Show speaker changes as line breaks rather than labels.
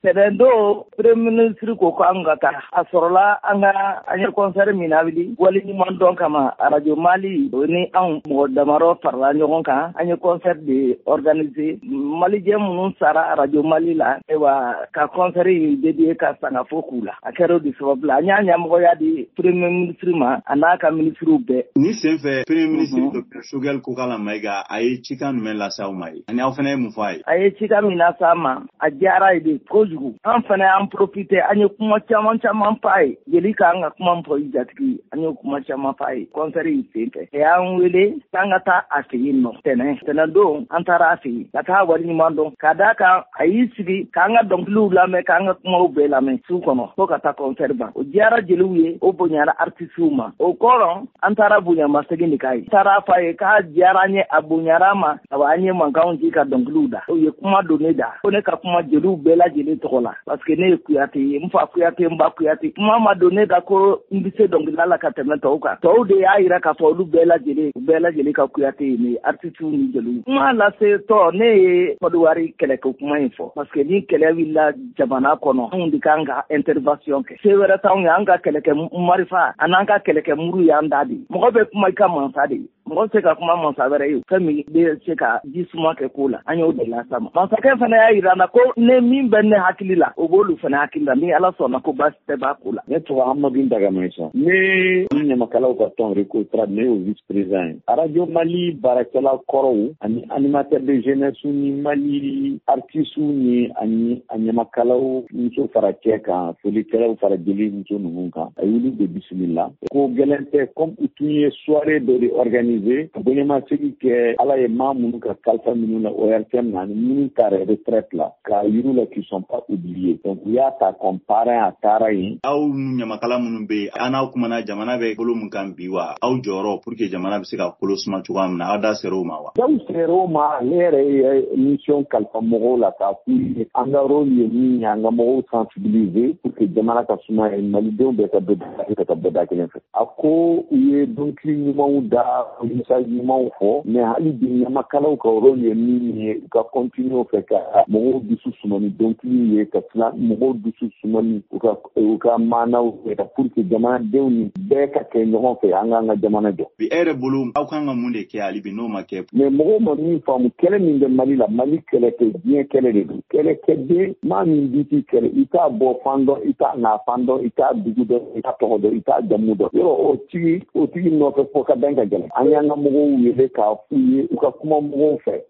sɛbɛn do premier ministre ko ko an ka taa a sɔrɔla an ye concert min na wili wali ɲuman dɔn kama radio Mali ni an mɔgɔ damarɔ farala ɲɔgɔn kan an ye concert de organiser malijɛ minnu sara radio Mali la ka concert dédié ka sangafo k'u la a kɛra de sababu la an y'a ɲɛmɔgɔya di premier ministre ma a n'a ka ministrew bɛɛ.
Ni sen fɛ premier ministre Dr Choguel Kokala Maïga a ye cikan jumɛn lase aw ma ye ani aw fana ye mun fɔ a ye.
A ye cikan min lase an ma a diyara ye de kojugu an fana y'an profiter an ye kuma caman f'a ye jeli k'an ka kuma fɔ i jatigi an ye kuma caman f'a ye concert in sen fɛ y'an wele k'an ka taa a fɛ yen nɔ tɛnɛn don an taara a fɛ yen ka taa wari ɲuman dɔn ka d'a kan a y'i sigi k'an ka dɔnkiliw lamɛn k'an ka kumaw bɛɛ lamɛn su kɔnɔ fo ka taa concert ban o diyara jeliw ye o bonyara artistes ma o kɔrɔ an taara bonyamasegin de k'a ye taara f'a ye k'a diyara an ye a bonyara ma an ye mankanw ci ka dɔnkiliw da o ye kuma don ne da ko ne ka kuma jeliw bɛɛ lajɛlen tɔgɔ la parce que ne ye Kuyate ye n fa Kuyate n ba Kuyate kuma ma don ne da ko n bɛ se dɔnkilida la ka tɛmɛ tɔw kan tɔw de y'a yira k'a fɔ olu bɛɛ lajɛlen ka Kuyate ye ne artistes ni jeliw kuma lase tɔ ne ye Kɔdiwari kɛlɛkɛ kuma in fɔ parce que ni kɛlɛ wulila jamana kɔnɔ anw de kan ka intervention kɛ se wɛrɛ t'anw ye an ka kɛlɛkɛ marifa a n'an ka kɛlɛkɛ muru y'an da de mɔgɔ bɛ kuma i ka mansa de ye mɔgɔ se ka kuma mansa wɛrɛ ye fɛn min bɛ se ka ji suma kɛ ko la an y'o de lasa ma masakɛ fana y'a yira na ko ne min bɛ ne hakili la o b'olu fana hakili la ni ala sɔnna ko baasi tɛ b'a ko la.
Ne tɔgɔ Amadu Dagamɛsa ne ɲamakalaw ka tɔn Récotra ne y'o vice président ye radio Mali baarakɛla kɔrɔw ani animateur de jeunesse ni Mali artistes ni ani a ɲamakalaw muso fara cɛ kan folikɛlaw fara jeli muso ninnu kan a y'olu de bisimila ko gɛlɛn tɛ comme u tun ye soirée dɔ de organiser bonyamasegin kɛ ala ye maa minnu ka kalifa minnu la ORTM na ani minnu taara retraite la k'a yiru la qui sont pas oubliés donc u y'a ta comme parrain a taara yen.
Aw ɲamakala minnu bɛ yen an n'aw kumana jamana bɛ bolo min kan bi wa aw jɔyɔrɔ pour que jamana bɛ se ka kolo suma cogoya min na aw da ser'o ma wa.
Daw ser'o ma ne yɛrɛ ye mission kalifa mɔgɔw la k'a f'u ye an ka rôle ye min ye an ka mɔgɔw sensibiliser pour que jamana ka suma ye malidenw bɛɛ ka bɔ da kelen fɛ a ko u ye dɔnkili ɲumanw da message ɲumanw fɔ mais hali bi ɲamakalaw ka rôle ye min ye u ka continuer fɛ ka mɔgɔw dusu suma ni dɔnkili ye ka tila mɔgɔw dusu suma ni u ka maanaw fɛ ka pour que jamanadenw ni bɛɛ ka kɛ ɲɔgɔn fɛ an k'an ka jamana jɔ.
Bi e yɛrɛ bolo aw kan ka mun de kɛ hali bi n'o ma kɛ.
mais mɔgɔw ma min faamu kɛlɛ min bɛ Mali la Mali kɛlɛ tɛ diɲɛ kɛlɛ de don kɛlɛ kɛden maa min bi t'i kɛlɛ i t'a bɔ fan dɔn i t'a na fan dɔn i t'a dugu dɔn i t'a tɔgɔ dɔn i t'a jamu dɔn yɔrɔ o tigi nɔfɛ fɔ ka bɛn ka gɛlɛn an y'an ka mɔgɔw wele k'a f'u ye u ka kuma mɔgɔw fɛ